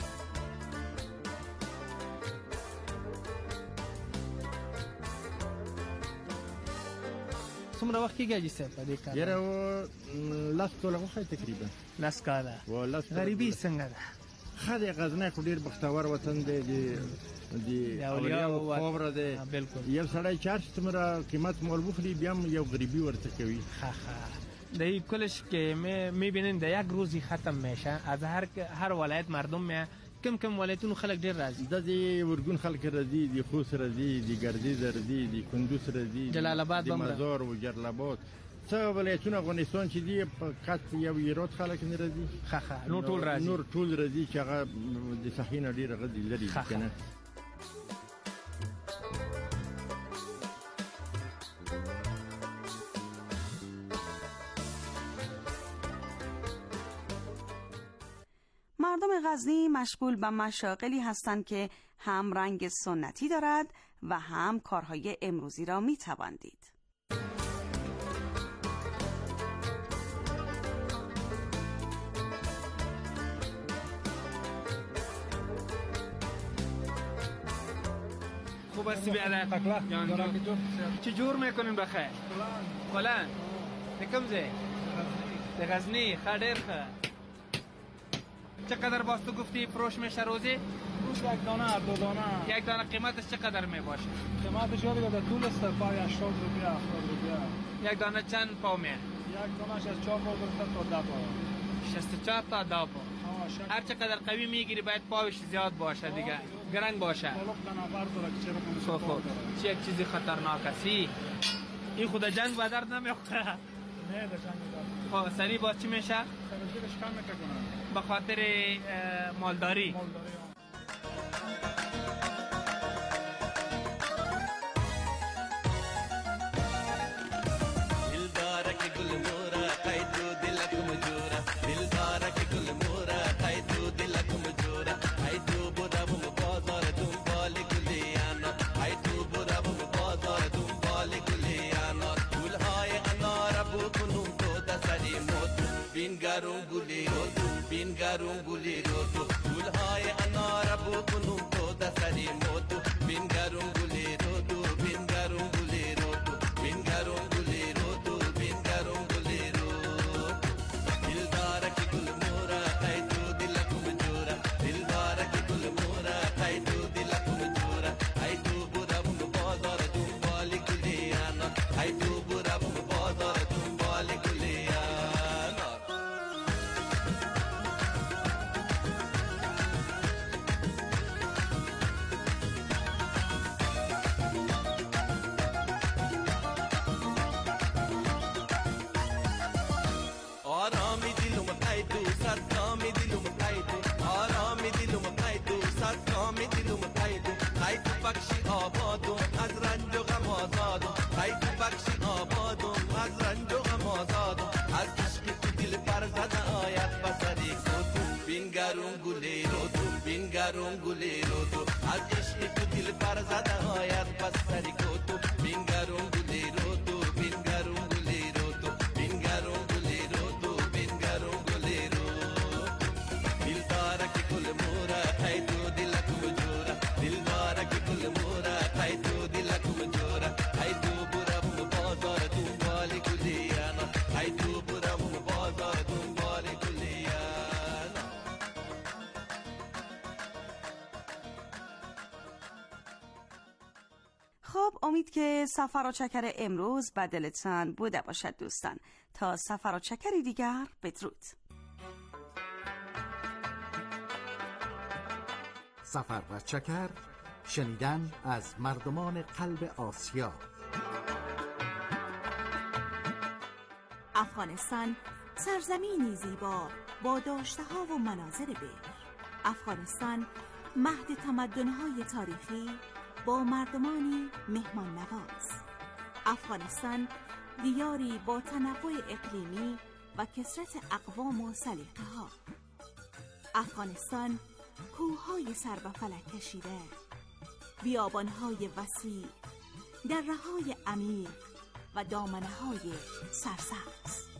سمره وقت کی گاجی سفر دی کار؟ یره لاس کاله وخت تقریبا. لاس کاله. و لاس غریبی څنګه ده؟ خد غزنه خو ډیر بختور وطن دی دی اولیا او خبره ده. بالکل یو سړی چارش تمره قیمت مال بخری بیا یو غریبی ورته کوي. دایی کلش که میبینین در یک روزی ختم میشه. از هر ولایت مردم میه کم ولایتونو خلک ډیر راځي. د دې ورګون خلک راځي، د خوست راځي، د ګردیز راځي، د کندوز راځي، جلال آباد، د مزار او جلال آباد. څه ولایتونه افغانستان چې دی په کات یو ایراد خلک نه راځي. نور ټول راځي. نور ټول راځي چې هغه د صحینه ډیر غدي لري کنه. مردم غزنی مشغول به مشاغلی هستند که هم رنگ سنتی دارد و هم کارهای امروزی را می توان دید. خوب هستی بیادر؟ چه جور میکنین بخیر؟ فلان نکم زی؟ ده غزنی خدر خد. چقدر باز تو گفتی فروش میشه روزی؟ فروش یک دانه، دو دانه. یک دانه قیمتش چقدر میباشه؟ قیمتش یادی که طول است پای 80 روپیه 70 روپیه. یک دانه چند پاو میه؟ یک دانه 64 پاو گرفته تا 10 پاو. 64 تا 10 پاو. هر چقدر قوی میگیری باید پاوش زیاد باشه دیگه. گرنگ باشه. خوب. چه یک چیزی خطرناک است. این خود جنگ به درد نمیخوره. نه به جنگ خب سری باز چی میشه؟ سریش کم میکنه. به خاطر مالداری. بینگارون گلی رو تو گلهای انار ابو کنم تو دسری موتو بینگارون گلی رو تو بینگارون گلی رو تو بینگارون گلی رو تو بینگارون گلی رو دلدار کی گل مورا کای تو دل کو مجورا دلدار کی گل مورا کای تو دل کو مجورا ای تو برا بم بازار تم بالی گلیانا ای تو برا بم بازار تم بالی گلیانا. آرامی دلم ای تو صد کامی دلم ای تو آرامی دلم ای تو صد کامی دلم ای تو ای تو بخشی آبادم از رنج و غم آزادم ای تو بخشی آبادم از رنج و غم آزادم از عشق تو دل پر زده آید بسری کو تو بینگارون گلی رو تو بینگارون گلی رو تو از عشق تو دل پر زده آید بسری کو تو بینگارون گلی رو تو بینگارون گلی رو تو بینگارون گلی رو تو بینگارون گلی رو دلدار کی گل مورا ای تو دل کو مجورا دلدار کی گل مورا ای تو دل کو مجورا ای تو برا بم بازار تو بالی گلیانا ای تو برا بم بازار تو بالی گلیانا. خب امید که سفر و چکر امروز به دلتان بوده باشد دوستان. تا سفر و چکری دیگر بدرود. سفر و چکر، شنیدن از مردمان قلب آسیا. افغانستان سرزمینی زیبا با داشته‌ها و مناظر بکر. افغانستان مهد تمدن‌های تاریخی با مردمانی مهمان نواز. افغانستان دیاری با تنوع اقلیمی و کثرت اقوام و سلیقه‌ها. افغانستان کوههای سر به فلک کشیده، بیابانهای وسیع، دره‌های عمیق و دامنه‌های سرسبز.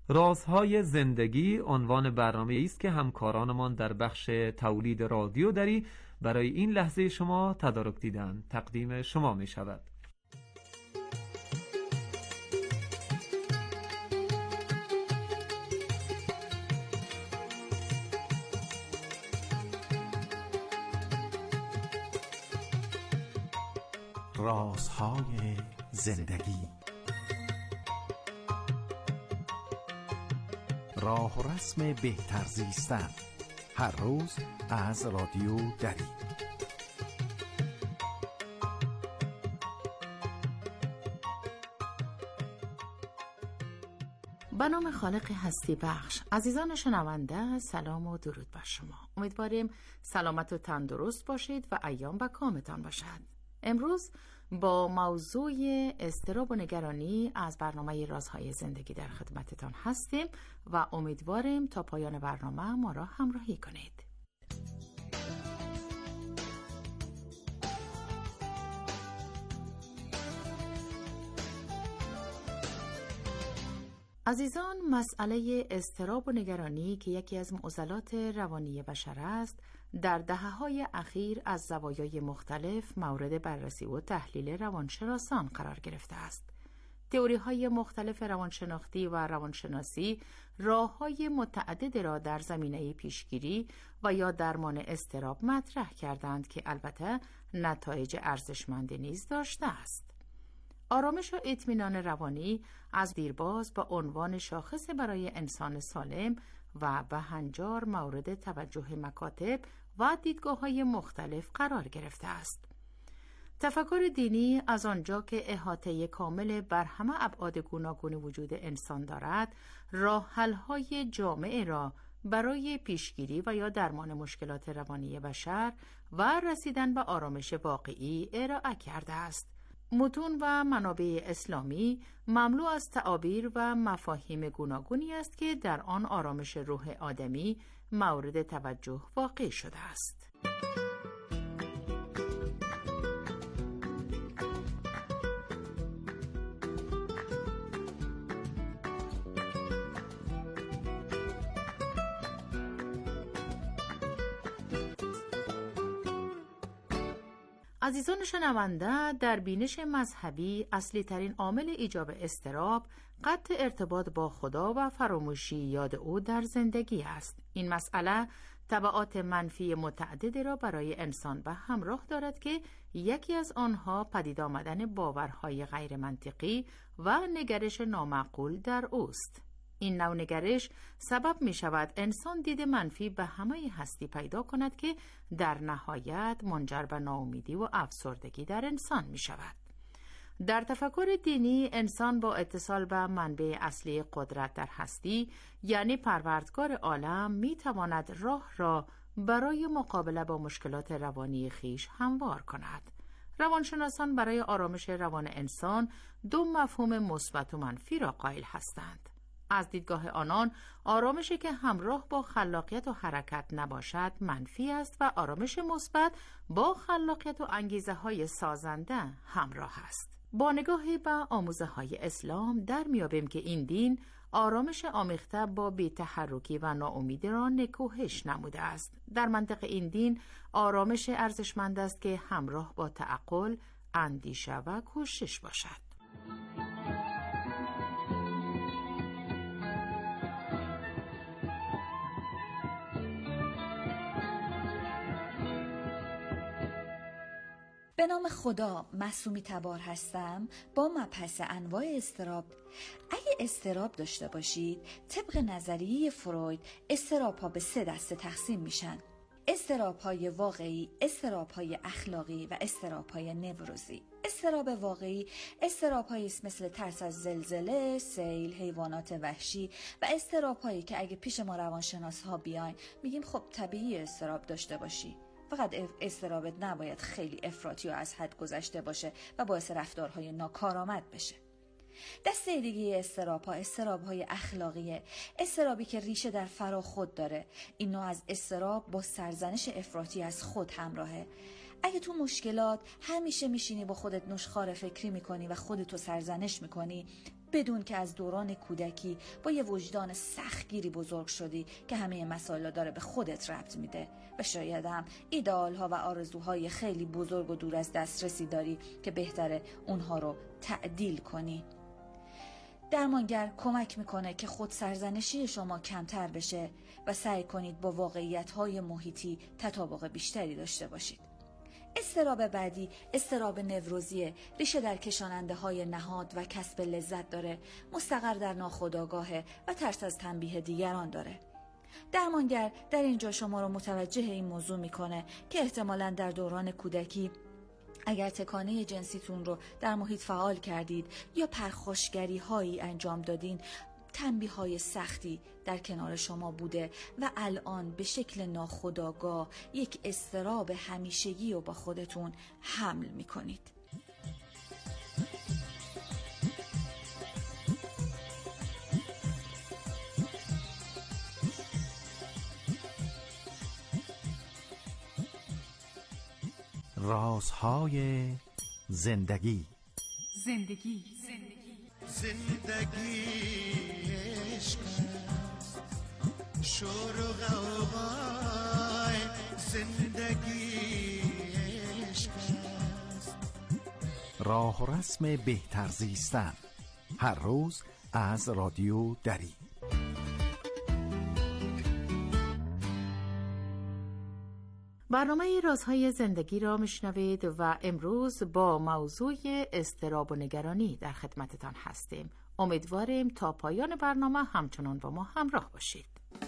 رازهای زندگی عنوان برنامه است که همکارانمان در بخش تولید رادیو دری برای این لحظه شما تدارک دیدن تقدیم شما می شود. رازهای زندگی، راه و رسم بهتر زیستن، هر روز از رادیو دری. به نام خالق هستی بخش. عزیزان شنونده، سلام و درود بر شما. امیدواریم سلامت و تندرست باشید و ایام به کامتان باشد. امروز با موضوع اضطراب و نگرانی از برنامه رازهای زندگی در خدمتتان هستیم و امیدواریم تا پایان برنامه ما را همراهی کنید. عزیزان، مسئله اضطراب و نگرانی که یکی از معضلات روانی بشر است، در دهه‌های اخیر از زوایای مختلف مورد بررسی و تحلیل روانشناسان قرار گرفته است. تئوری‌های مختلف روانشناختی و روانشناسی راه‌های متعدد را در زمینه پیشگیری و یا درمان اضطراب مطرح کردند که البته نتایج ارزشمندی نیز داشته است. آرامش و اطمینان روانی از دیرباز به عنوان شاخص برای انسان سالم و به هنجار مورد توجه مکاتب و دیدگاه‌های مختلف قرار گرفته است. تفکر دینی از آنجا که احاطه کامل بر همه ابعاد گوناگون وجود انسان دارد، راه حل‌های جامع را برای پیشگیری و یا درمان مشکلات روانی بشر و رسیدن به آرامش واقعی ارائه کرده است. متون و منابع اسلامی مملو از تعابیر و مفاهیم گوناگونی است که در آن آرامش روح آدمی مورد توجه واقع شده است. عزیزان شنونده، در بینش مذهبی اصلی ترین عامل ایجاب اضطراب قطع ارتباط با خدا و فراموشی یاد او در زندگی است. این مسئله تبعات منفی متعددی را برای انسان به همراه دارد که یکی از آنها پدید آمدن باورهای غیر منطقی و نگرش نامعقول در اوست. این نوع نگرش سبب می شود انسان دید منفی به همه هستی پیدا کند که در نهایت منجر به ناامیدی و افسردگی در انسان می شود. در تفکر دینی، انسان با اتصال به منبع اصلی قدرت در هستی یعنی پروردگار عالم می تواند راه را برای مقابله با مشکلات روانی خیش هموار کند. روانشناسان برای آرامش روان انسان دو مفهوم مثبت و منفی را قائل هستند. از دیدگاه آنان، آرامشی که همراه با خلاقیت و حرکت نباشد منفی است و آرامش مثبت با خلاقیت و انگیزه‌های سازنده همراه است. با نگاهی به آموزه‌های اسلام در میابیم که این دین آرامش آمیخته با بی‌تحرکی و ناامیدی را نکوهش نموده است. در منطق این دین آرامش ارزشمند است که همراه با تعقل، اندیشه و کوشش باشد. به نام خدا، معصومی تبار هستم با مبحث انواع اضطراب. اگه اضطراب داشته باشید، طبق نظریه فروید اضطراب‌ها به 3 دسته تقسیم میشن: اضطراب‌های واقعی، اضطراب‌های اخلاقی و اضطراب‌های نوروزی. اضطراب واقعی اضطراب‌هایی است مثل ترس از زلزله، سیل، حیوانات وحشی و اضطراب‌هایی که اگه پیش ما روانشناس‌ها بیاین میگیم خب طبیعی اضطراب داشته باشی. فقط اضطرابت نباید خیلی افراطی و از حد گذشته باشه و باعث رفتارهای ناکارآمد بشه. دسته دیگه اضطراب‌های اخلاقیه، اضطرابی که ریشه در فراخود داره. این نوع از اضطراب با سرزنش افراطی از خود همراهه. اگه تو مشکلات همیشه میشینی با خودت نوشخوار فکری میکنی و خودتو سرزنش میکنی، بدون که از دوران کودکی با یه وجدان سختگیری بزرگ شدی که همه مسائل داره به خودت ربط میده و شاید هم ایدئال‌ها و آرزوهای خیلی بزرگ و دور از دسترسی داری که بهتره اونها رو تعدیل کنی. درمانگر کمک میکنه که خود سرزنشی شما کمتر بشه و سعی کنید با واقعیت‌های محیطی تطابق بیشتری داشته باشید. اضطراب بعدی اضطراب نوروزیه، ریشه در کشاننده های نهاد و کسب لذت داره، مستقر در ناخودآگاهه و ترس از تنبیه دیگران داره. درمانگر در اینجا شما رو متوجه این موضوع میکنه که احتمالاً در دوران کودکی اگر تکانه جنسیتون رو در محیط فعال کردید یا پرخاشگری هایی انجام دادین، تنبیه های سختی در کنار شما بوده و الان به شکل ناخودآگاه یک اضطراب همیشگی رو با خودتون حمل میکنید. رازهای زندگی. زندگی عشق است، شور و غوغای زندگی عشق است. راه و رسم بهتر زیستن، هر روز از رادیو دری. برنامه رازهای زندگی را میشنوید و امروز با موضوع اضطراب و نگرانی در خدمتتان هستیم. امیدواریم تا پایان برنامه همچنان با ما همراه باشید.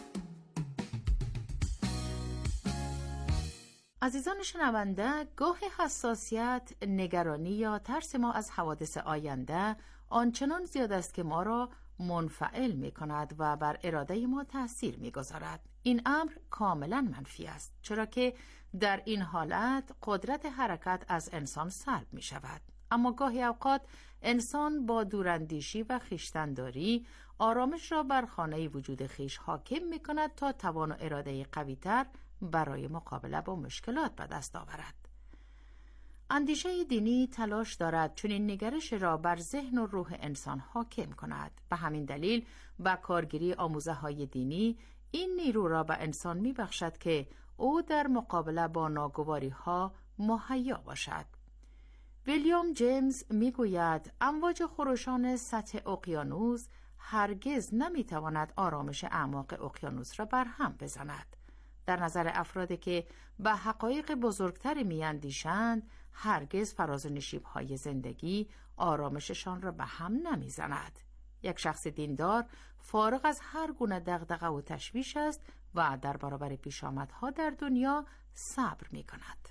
عزیزان شنونده، گاه حساسیت، نگرانی یا ترس ما از حوادث آینده آنچنان زیاد است که ما را منفعل می کند و بر اراده ما تأثیر می گذارد. این امر کاملا منفی است، چرا که در این حالت قدرت حرکت از انسان سلب می شود. اما گاهی اوقات انسان با دوراندیشی و خویشتن‌داری آرامش را بر خانه وجود خویش حاکم می کند تا توان و اراده قوی‌تر برای مقابله با مشکلات به دست آورد. اندیشه دینی تلاش دارد چنین نگرش را بر ذهن و روح انسان حاکم کند. به همین دلیل با کارگیری آموزه‌های دینی این نیرو را به انسان می بخشد که او در مقابله با ناگواری‌ها مهیا باشد. ویلیام جیمز می گوید امواج خروشان سطح اقیانوس هرگز نمی تواند آرامش اعماق اقیانوس را برهم بزند. در نظر افرادی که به حقایق بزرگتری می اندیشند، هرگز فراز و نشیب‌های زندگی آرامششان را به هم نمی زند. یک شخص دیندار فارغ از هر گونه دغدغه و تشویش است و در برابر پیشامدها در دنیا صبر می کند.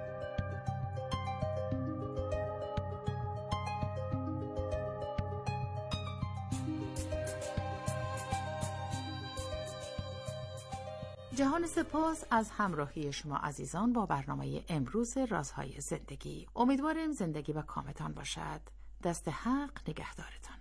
جهان سپاس از همراهی شما عزیزان با برنامه امروز رازهای زندگی. امیدواریم زندگی به کامتان باشد. دست حق نگهدارتان.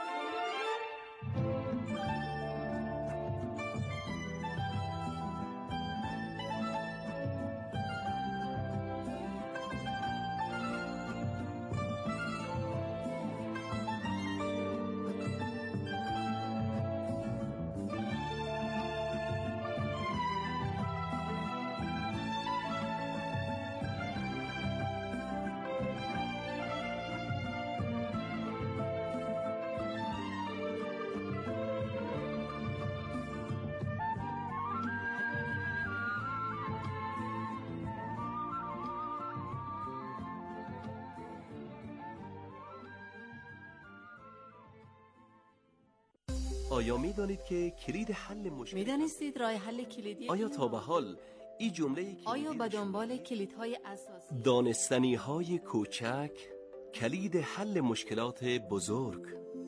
آیا می‌دانید که کلید حل مشکل می‌دانستید راه حل کلیدی آیا تا به حال این جمله آیا به دنبال کلیدهای اساسی دانستنی‌های کوچک کلید حل مشکلات بزرگ؟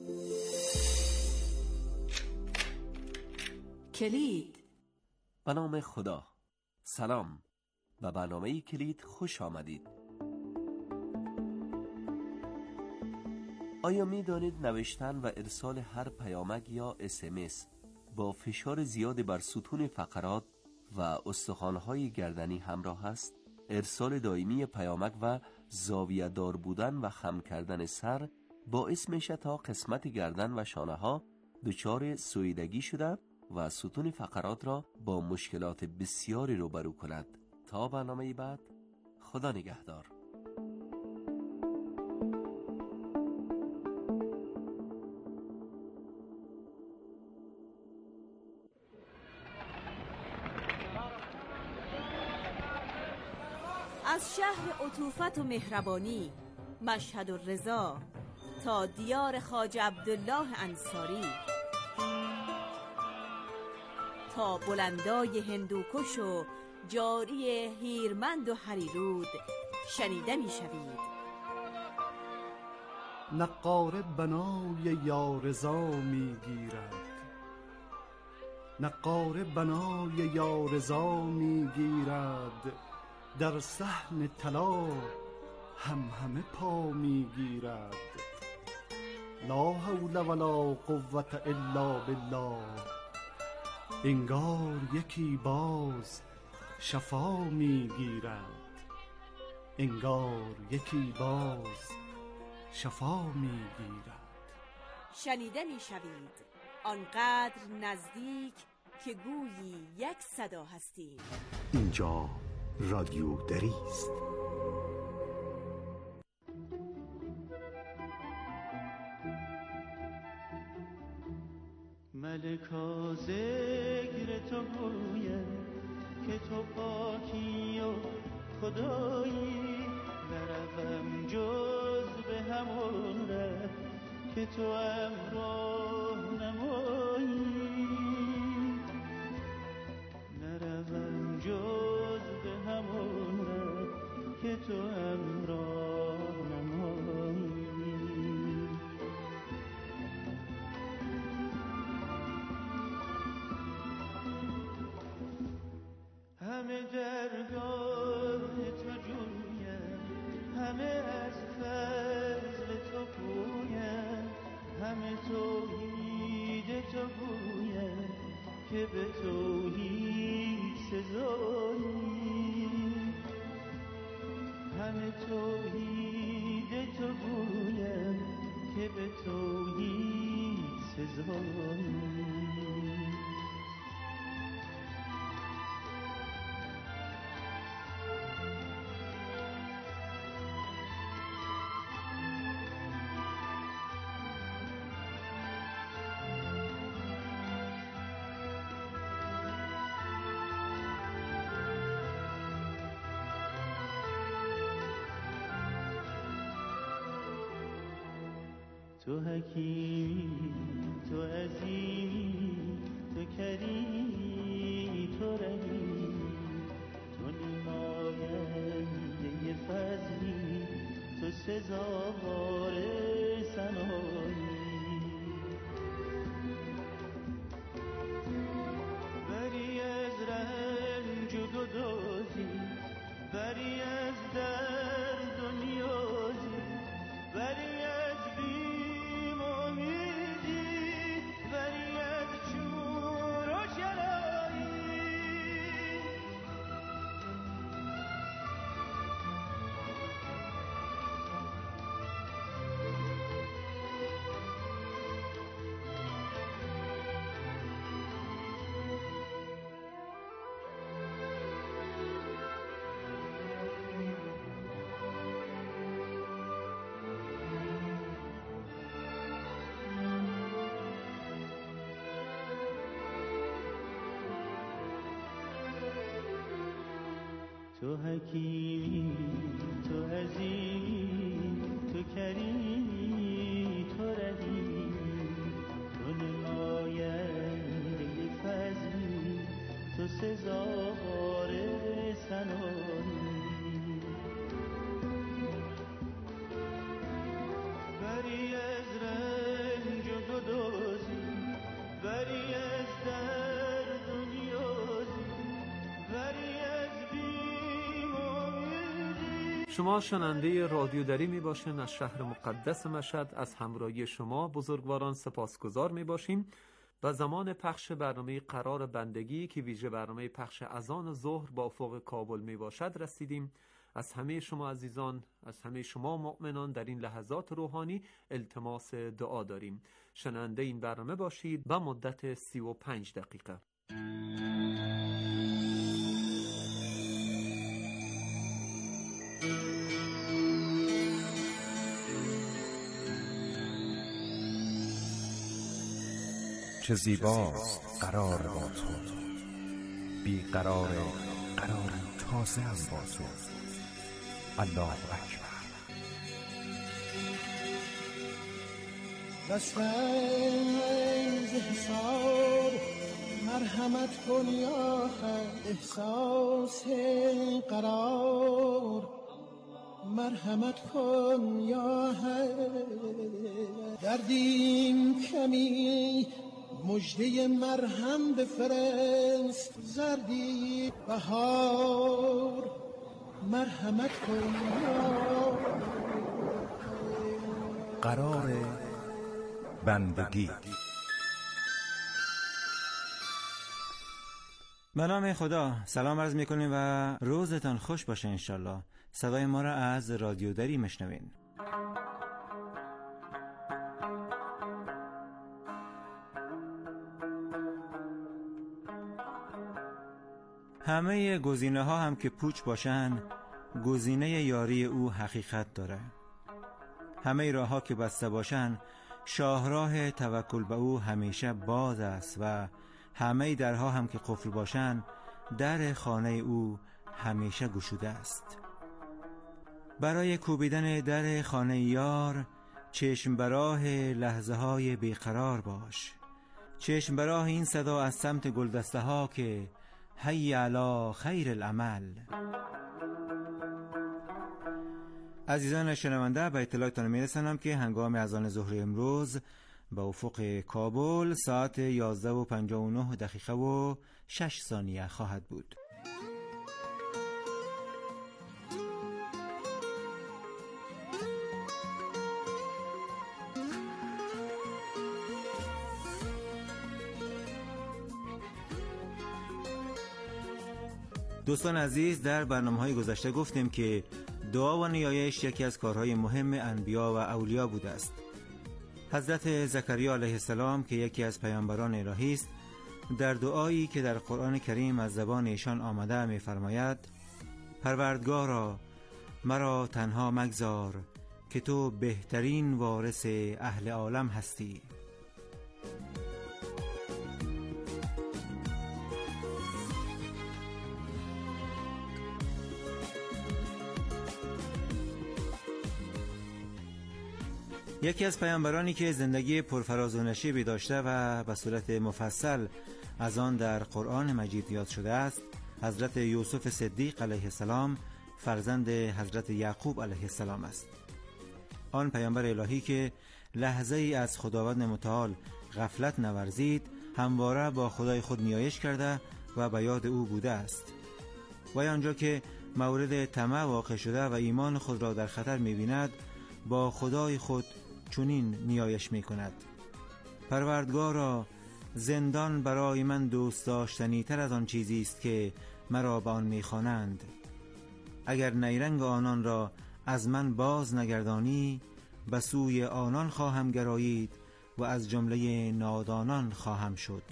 کلید. به نام خدا. سلام. به برنامه کلید خوش آمدید. آیا می دانید نوشتن و ارسال هر پیامک یا SMS با فشار زیاد بر ستون فقرات و استخوان‌های گردنی همراه است؟ ارسال دائمی پیامک و زاویه دار بودن و خم کردن سر باعث میشه تا قسمت گردن و شانه ها دچار سویدگی شده و ستون فقرات را با مشکلات بسیاری روبرو کند. تا برنامه بعد، خدا نگهدار. از شهر عطوفت و مهربانی مشهد و رضا تا دیار خواجه عبدالله انصاری، تا بلندای هندوکش و جاری هیرمند و هریرود شنیده می شوید. نقاره بنای یارضا می گیرد، نقاره بنای یارضا می گیرد، در صحن طلا همه پا می گیرد. لا حول ولا قوة الا بالله، انگار یکی باز شفا می گیرد، انگار یکی باز شفا می گیرد. شنیده می شوید آنقدر نزدیک که گویی یک صدا هستیم. اینجا رادیو دری است. ملکا ذکر تو گوید که تو پاکی و خدایی، نروم جز به همون ره که تو امراه نمایی، نروم جز به همون ره که تو امراه نمایی. همه درگاه تو جویم، همه از فضل تو پویم، همه توحید تو گویم که به توحید سزایی، همه توحید تو گویم که به توحید سزایی. تو حکیمی، تو عظیمی، تو کریمی، تو رحیمی، تو نماینده فضلی، تو سزاوار ثنایی. بری از رنج و گدازی، بری از درد و نیازی، بری از بیم و امیدی، بری از شور و شرایی. تو حکیمی، تو عظیمی، تو کریمی، تو رحیمی، تو نماینده فضلی، تو سزاوار ثنایی. بری از رنج و گدازی، بری از درد و نیازی، بری از شما شنونده رادیو دری می باشین. از شهر مقدس مشهد از همراهی شما بزرگواران سپاسگزار می باشیم. و زمان پخش برنامه قرار بندگی که ویژه برنامه پخش اذان ظهر با افق کابل می باشد رسیدیم. از همه شما عزیزان، از همه شما مؤمنان در این لحظات روحانی التماس دعا داریم. شنونده این برنامه باشید به مدت 35 دقیقه. چه زیباست قرار با تو، بی قرار قراری تازه هم با تو. الله اکبر. دستم ز حساب مرحمت کن یا حق، احساس قرار مرحمت کن یا حق. دردیم کمی مژده مرهم بفرست، زردی بهار مرحمت کن یا قرار بندگی. به نام خدا سلام عرض میکنیم و روزتان خوش باشه انشالله. صدای ما را از رادیو دری مشنوین. همه گزینه ها هم که پوچ باشن، گزینه یاری او حقیقت داره. همه راه ها که بسته باشن، شاهراه توکل به او همیشه باز است و همه درها هم که قفل باشن، در خانه او همیشه گشوده است. برای کوبیدن در خانه یار، چشم براه لحظه های بیقرار باش. چشم براه این صدا از سمت گلدسته ها که حی علی خیر العمل. عزیزان شنونده، به اطلاعتان میرسانم که هنگام اذان ظهر امروز به افق کابل ساعت 11:59 و 6 ثانیه خواهد بود. دوستان عزیز، در برنامه‌های گذشته گفتیم که دعا و نیایش یکی از کارهای مهم انبیا و اولیا بوده است. حضرت زکریا علیه السلام که یکی از پیامبران الهی است، در دعایی که در قرآن کریم از زبان ایشان آمده می‌فرماید: پروردگارا مرا تنها مگذار که تو بهترین وارث اهل عالم هستی. یکی از پیامبرانی که زندگی پرفراز و نشیبی داشته و به صورت مفصل از آن در قرآن مجید یاد شده است، حضرت یوسف صدیق علیه السلام، فرزند حضرت یعقوب علیه السلام است. آن پیامبر الهی که لحظه ای از خداوند متعال غفلت نورزید، همواره با خدای خود نیایش کرده و به یاد او بوده است. و آنجا که مورد طمع واقع شده و ایمان خود را در خطر می‌بیند، با خدای خود چنین نیایش می کند: پروردگارا زندان برای من دوست داشتنی تر از آن چیزی است که مرا به آن می خوانند. اگر نیرنگ آنان را از من باز نگردانی، به سوی آنان خواهم گرایید و از جمله نادانان خواهم شد.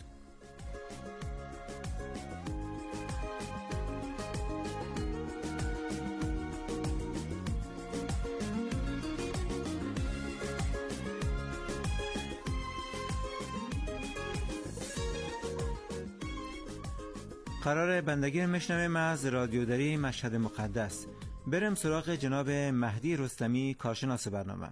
قرار بندگی میشنویم از رادیو دری مشهد مقدس. بریم سراغ جناب مهدی رستمی، کارشناس برنامه.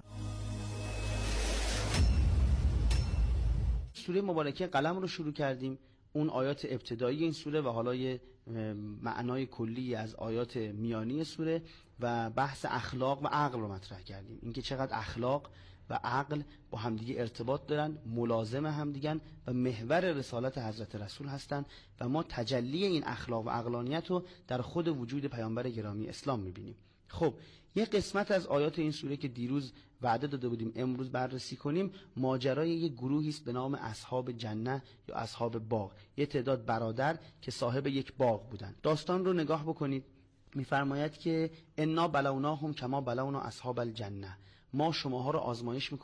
سوره مبارکه قلم رو شروع کردیم، اون آیات ابتدایی این سوره و حالا یه معنای کلی از آیات میانی سوره و بحث اخلاق و عقل رو مطرح کردیم. اینکه چقدر اخلاق و عقل با همدیگه ارتباط دارن، ملازم همدیگن و محور رسالت حضرت رسول هستن و ما تجلی این اخلاق و عقلانیت رو در خود وجود پیامبر گرامی اسلام میبینیم. خب یه قسمت از آیات این سوره که دیروز وعده داده بودیم امروز بررسی کنیم، ماجرای یک گروهی است به نام اصحاب جنه یا اصحاب باغ، یه تعداد برادر که صاحب یک باغ بودن. داستان رو نگاه بکنید. میفرماید که انا بلوناهم کما بلونا اصحاب الجنه، ما شماها رو آزمایش